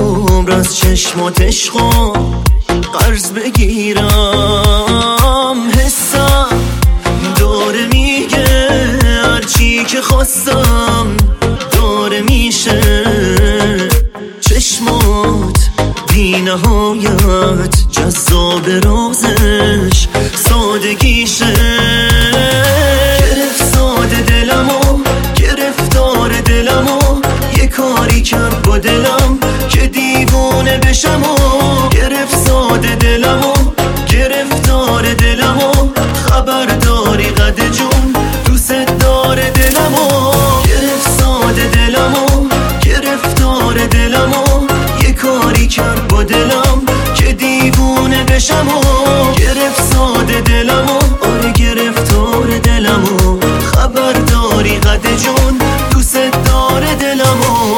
عمر از چشماتش قرض بگیرم. حسم داره میگه هرچی که خواستم داره میشه. چشمات بی نهایت جذاب رازش سادگیشه. گرفت ساده دلمو گرفتار دلمو یه کاری کرد با دلم که دیوونه بشم. و گرفت ساده دلمو گرفتار دلمو خبرداری قد جون دوست داره دلمو. گرفت ساده دلمو گرفتار دلمو یه کاری کرد با دلم که دیوونه بشم. و گرفت ساده دلمو آره گرفتار دلمو خبرداری قد جون دوست داره دلمو.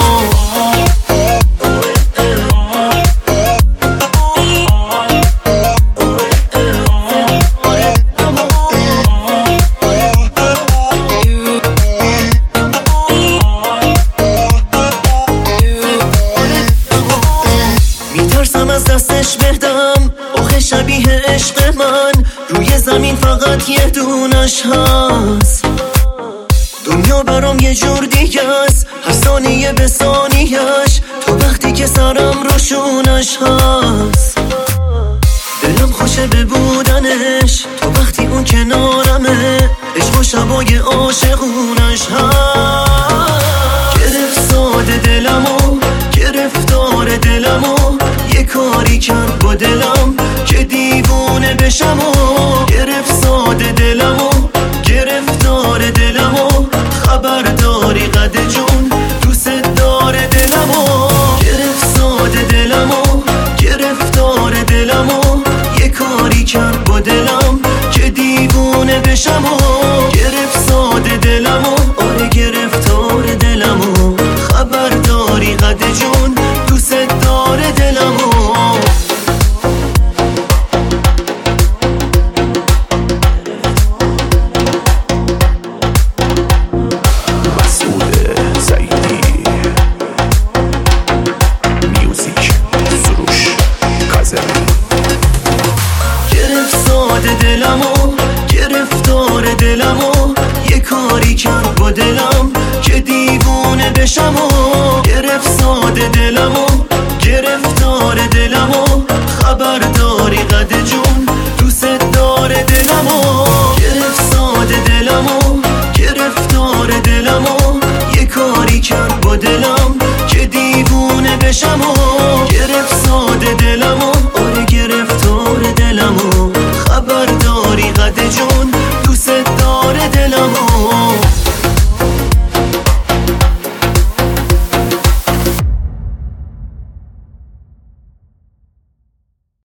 میترسم از دستش بهدم آخه شبیه عشق من روی زمین فقط یه دونش هست. دنیا برام یه جور دیگه است هر ثانیه به ثانیه‌اش تو وقتی که سرم روشونش هست. دلم خوشه به بودنش تو وقتی اون کنارمه. عشق و شبای عاشقونش هست. گرفت ساده دلمو گرفتار دلمو یه کاری کرد با دلم که دیوونه بشم. و گرفت ساده دلمو گرفتار دلمو خبرداری قد جون دوست داره دلمو. گرفت ساده دلمو گرفتار دلمو یه کاری کرد با دلم که دیوونه بشم. و گرفت ساده دلمو آره گرفتار دلمو خبرداری قد جون دوست داره دلمو. دلمو گرفتار دلمو یه کاری کرد با دلم که دیوونه بشم. و گرفت ساده دلمو گرفتار دلمو خبرداری قد جون دوست داره دلمو. گرفت ساده دلمو گرفتار دلمو یه کاری کرد با دلم که دیوونه بشم. و